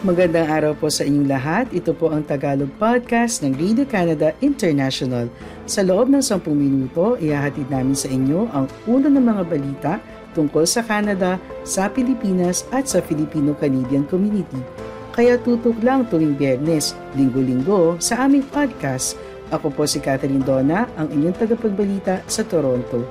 Magandang araw po sa inyong lahat. Ito po ang Tagalog Podcast ng Radio Canada International. Sa loob ng 10 minuto, ihahatid namin sa inyo ang ulo ng mga balita tungkol sa Canada, sa Pilipinas at sa Filipino-Canadian community. Kaya tutok lang tuwing Biyernes, Linggo-linggo sa aming podcast. Ako po si Catherine Dona, ang inyong tagapagbalita sa Toronto.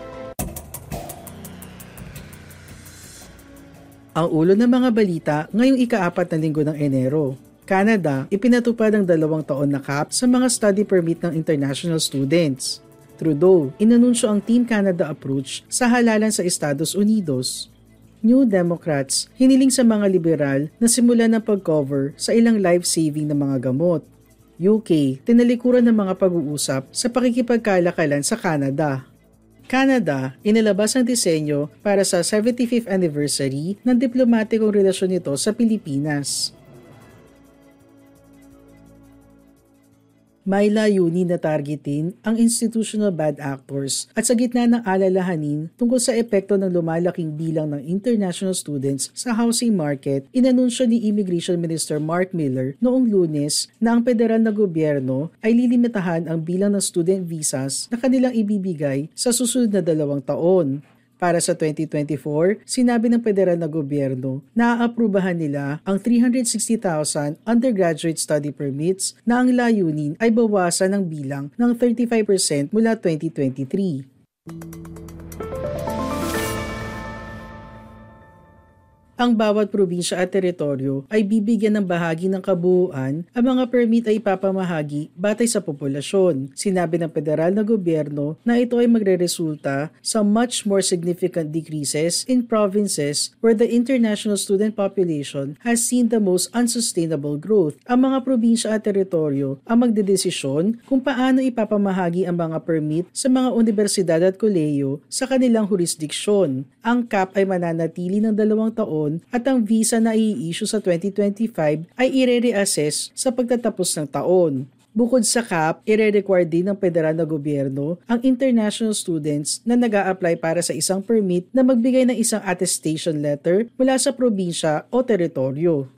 Ang ulo ng mga balita ngayong ika-4 na linggo ng Enero. Canada, ipinatupad ang 2 taon na cap sa mga study permit ng international students. Trudeau, inanunsyo ang Team Canada approach sa halalan sa Estados Unidos. New Democrats, hiniling sa mga liberal na simulan ng pag-cover sa ilang life-saving na mga gamot. UK, tinalikuran ng mga pag-uusap sa pakikipagkalakalan sa Canada. Canada, inilabas ang disenyo para sa 75th anniversary ng diplomatikong relasyon nito sa Pilipinas. May layunin na targetin ang institutional bad actors at sa gitna ng alalahanin tungkol sa epekto ng lumalaking bilang ng international students sa housing market, inanunsyo ni Immigration Minister Mark Miller noong Lunes na ang federal na gobyerno ay lilimitahan ang bilang ng student visas na kanilang ibibigay sa susunod na 2 taon. Para sa 2024, sinabi ng federal na gobyerno na aaprubahan nila ang 360,000 undergraduate study permits na ang layunin ay bawasan ng bilang ng 35% mula 2023. Ang bawat probinsya at teritoryo ay bibigyan ng bahagi ng kabuuan, ang mga permit ay ipapamahagi batay sa populasyon. Sinabi ng federal na gobyerno na ito ay magreresulta sa much more significant decreases in provinces where the international student population has seen the most unsustainable growth. Ang mga probinsya at teritoryo ang magdedesisyon kung paano ipapamahagi ang mga permit sa mga universidad at kolehiyo sa kanilang jurisdiksyon. Ang cap ay mananatili ng 2 taon at ang visa na i-issue sa 2025 ay i-reassess sa pagtatapos ng taon. Bukod sa cap, i-require din ng federal na gobyerno ang international students na nag-a-apply para sa isang permit na magbigay ng isang attestation letter mula sa probinsya o teritoryo.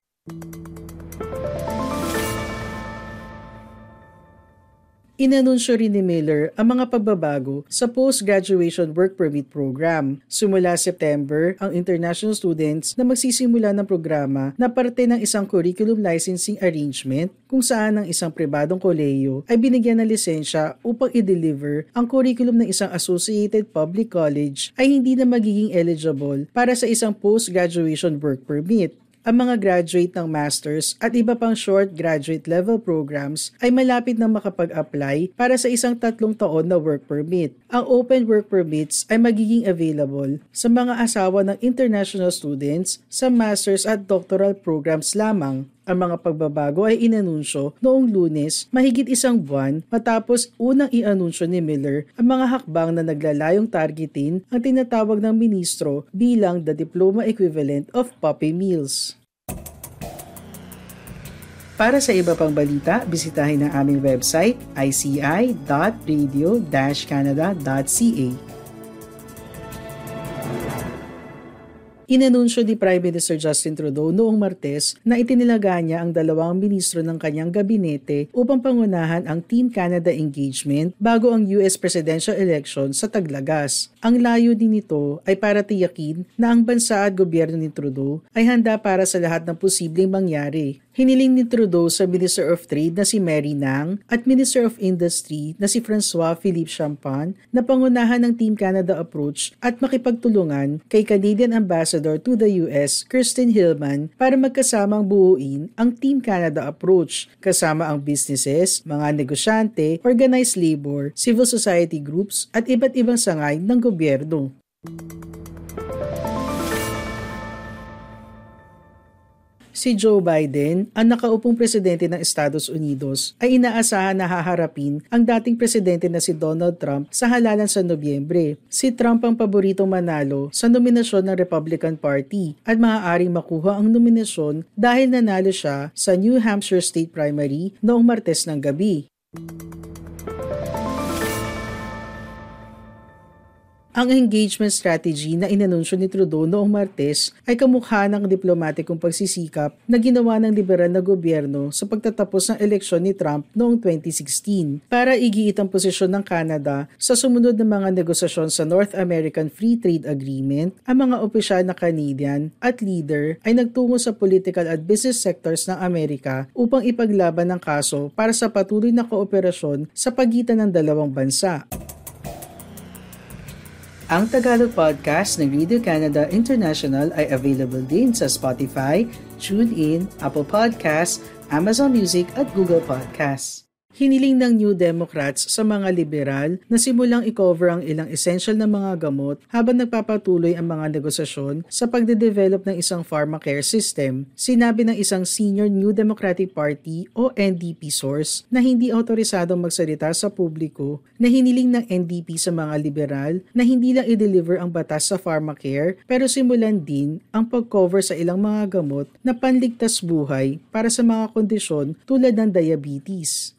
Inanunsyo rin ni Miller ang mga pagbabago sa Post-Graduation Work Permit Program. Simula September, ang international students na magsisimula ng programa na parte ng isang curriculum licensing arrangement kung saan ang isang pribadong kolehiyo ay binigyan ng lisensya upang i-deliver ang curriculum ng isang associated public college ay hindi na magiging eligible para sa isang post-graduation work permit. Ang mga graduate ng master's at iba pang short graduate level programs ay malapit na makapag-apply para sa isang 3 taon na work permit. Ang open work permits ay magiging available sa mga asawa ng international students sa master's at doctoral programs lamang. Ang mga pagbabago ay inanunsyo noong Lunes, mahigit 1 buwan matapos unang i-anunsyo ni Miller ang mga hakbang na naglalayong targetin ang tinatawag ng ministro bilang the diploma equivalent of puppy mills. Para sa iba pang balita, bisitahin ang aming website ici.radio-canada.ca. Inanunsyo ni Prime Minister Justin Trudeau noong Martes na itinilaga niya ang 2 ministro ng kanyang gabinete upang pangunahan ang Team Canada engagement bago ang US presidential election sa Taglagas. Ang layunin nito ay para tiyakin na ang bansa at gobyerno ni Trudeau ay handa para sa lahat ng posibleng mangyari. Hiniling ni Trudeau sa Minister of Trade na si Mary Nang at Minister of Industry na si François-Philippe Champagne na pangunahan ng Team Canada approach at makipagtulungan kay Canadian Ambassador to the US, Kirsten Hillman, para magkasamang buuin ang Team Canada approach kasama ang businesses, mga negosyante, organized labor, civil society groups at iba't ibang sangay ng gobyerno. Si Joe Biden, ang nakaupong presidente ng Estados Unidos, ay inaasahan na haharapin ang dating presidente na si Donald Trump sa halalan sa Nobyembre. Si Trump ang paboritong manalo sa nominasyon ng Republican Party at maaaring makuha ang nominasyon dahil nanalo siya sa New Hampshire State Primary noong Martes ng gabi. Ang engagement strategy na inanunsyo ni Trudeau noong Martes ay kamukha ng diplomatikong pagsisikap na ginawa ng liberal na gobyerno sa pagtatapos ng eleksyon ni Trump noong 2016 para igiit ang posisyon ng Canada sa sumunod na mga negosasyon sa North American Free Trade Agreement. Ang mga opisyal na Canadian at leader ay nagtungo sa political at business sectors ng Amerika upang ipaglaban ang kaso para sa patuloy na kooperasyon sa pagitan ng dalawang bansa. Ang Tagalog podcast ng Radio Canada International ay available din sa Spotify, TuneIn, Apple Podcasts, Amazon Music at Google Podcasts. Hiniling ng New Democrats sa mga liberal na simulang i-cover ang ilang essential na mga gamot habang nagpapatuloy ang mga negosasyon sa pagde-develop ng isang pharmacare system. Sinabi ng isang senior New Democratic Party o NDP source na hindi otorisadong magsalita sa publiko na hiniling ng NDP sa mga liberal na hindi lang i-deliver ang batas sa pharmacare pero simulan din ang pag-cover sa ilang mga gamot na panligtas buhay para sa mga kondisyon tulad ng diabetes.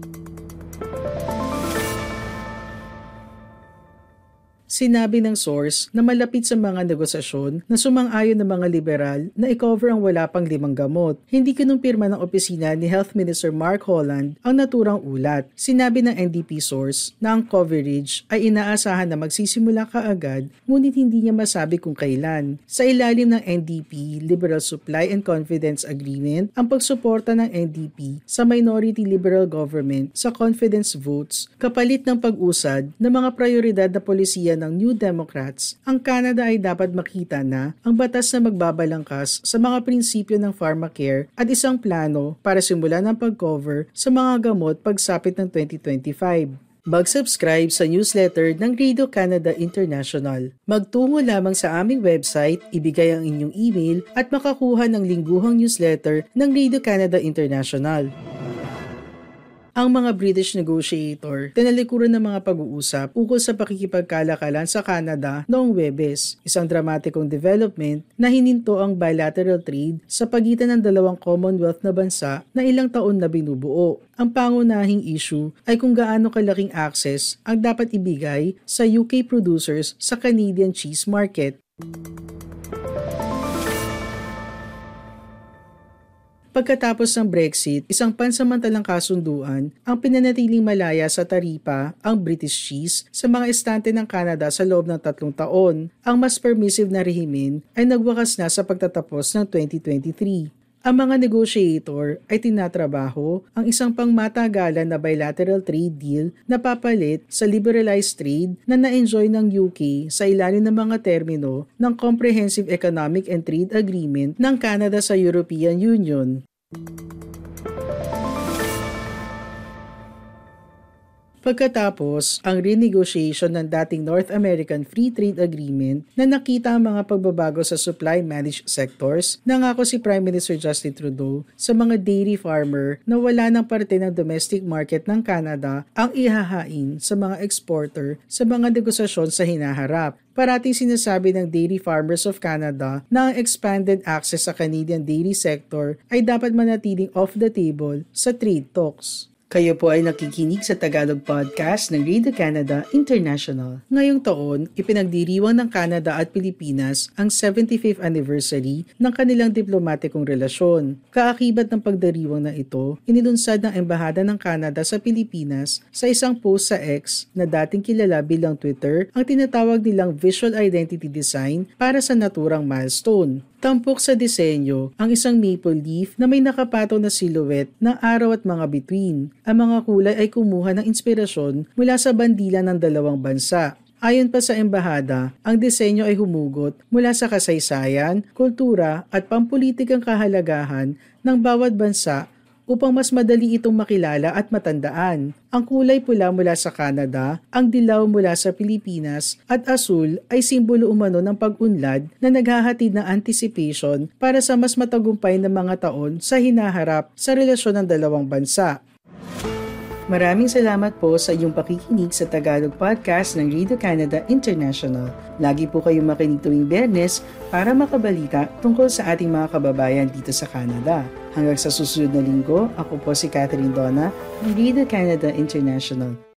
Sinabi ng source na malapit sa mga negosasyon na sumang-ayon ng mga liberal na i-cover ang wala pang 5 gamot. Hindi kinumpirma ng opisina ni Health Minister Mark Holland ang naturang ulat. Sinabi ng NDP source na ang coverage ay inaasahan na magsisimula kaagad ngunit hindi niya masabi kung kailan. Sa ilalim ng NDP Liberal Supply and Confidence Agreement, ang pagsuporta ng NDP sa minority liberal government sa confidence votes kapalit ng pag-usad ng mga prioridad na polisiya ng New Democrats, ang Canada ay dapat makita na ang batas na magbabalangkas sa mga prinsipyo ng pharmacare at isang plano para simulan ang pag-cover sa mga gamot pagsapit ng 2025. Mag-subscribe sa newsletter ng Radio Canada International. Magtungo lamang sa aming website, ibigay ang inyong email at makakuha ng lingguhang newsletter ng Radio Canada International. Ang mga British negotiator tinalikuran ng mga pag-uusap ukol sa pakikipagkalakalan sa Canada noong Huwebes, isang dramatikong development na hininto ang bilateral trade sa pagitan ng dalawang Commonwealth na bansa na ilang taon na binubuo. Ang pangunahing issue ay kung gaano kalaking access ang dapat ibigay sa UK producers sa Canadian cheese market. Pagkatapos ng Brexit, isang pansamantalang kasunduan ang pinanatiling malaya sa taripa ang British cheese sa mga estante ng Canada sa loob ng 3 taon. Ang mas permissive na rehimen ay nagwakas na sa pagtatapos ng 2023. Ang mga negotiator ay tinatrabaho ang isang pangmatagalan na bilateral trade deal na papalit sa liberalized trade na na-enjoy ng UK sa ilalim ng mga termino ng Comprehensive Economic and Trade Agreement ng Canada sa European Union. Pagkatapos ang renegotiation ng dating North American Free Trade Agreement na nakita ang mga pagbabago sa supply-managed sectors, nangako si Prime Minister Justin Trudeau sa mga dairy farmer na wala ng parte ng domestic market ng Canada ang ihahain sa mga exporter sa mga negosasyon sa hinaharap. Parating sinasabi ng Dairy Farmers of Canada na ang expanded access sa Canadian dairy sector ay dapat manatiling off the table sa trade talks. Kayo po ay nakikinig sa Tagalog Podcast ng Radio Canada International. Ngayong taon, ipinagdiriwang ng Canada at Pilipinas ang 75th anniversary ng kanilang diplomatikong relasyon. Kaakibat ng pagdiriwang na ito, inilunsad ng Embahada ng Canada sa Pilipinas sa isang post sa X na dating kilala bilang Twitter ang tinatawag nilang Visual Identity Design para sa naturang milestone. Tampok sa disenyo ang isang maple leaf na may nakapataw na silhouette ng araw at mga bituin. Ang mga kulay ay kumuha ng inspirasyon mula sa bandila ng dalawang bansa. Ayon pa sa embahada, ang disenyo ay humugot mula sa kasaysayan, kultura at pampulitikang kahalagahan ng bawat bansa upang mas madali itong makilala at matandaan. Ang kulay pula mula sa Canada, ang dilaw mula sa Pilipinas at asul ay simbolo umano ng pag-unlad na naghahatid ng anticipation para sa mas matagumpay na mga taon sa hinaharap sa relasyon ng dalawang bansa. Maraming salamat po sa iyong pakikinig sa Tagalog Podcast ng Radio Canada International. Lagi po kayong makinig tuwing Biyernes para makabalita tungkol sa ating mga kababayan dito sa Canada. Hanggang sa susunod na linggo, ako po si Catherine Donna ng Radio Canada International.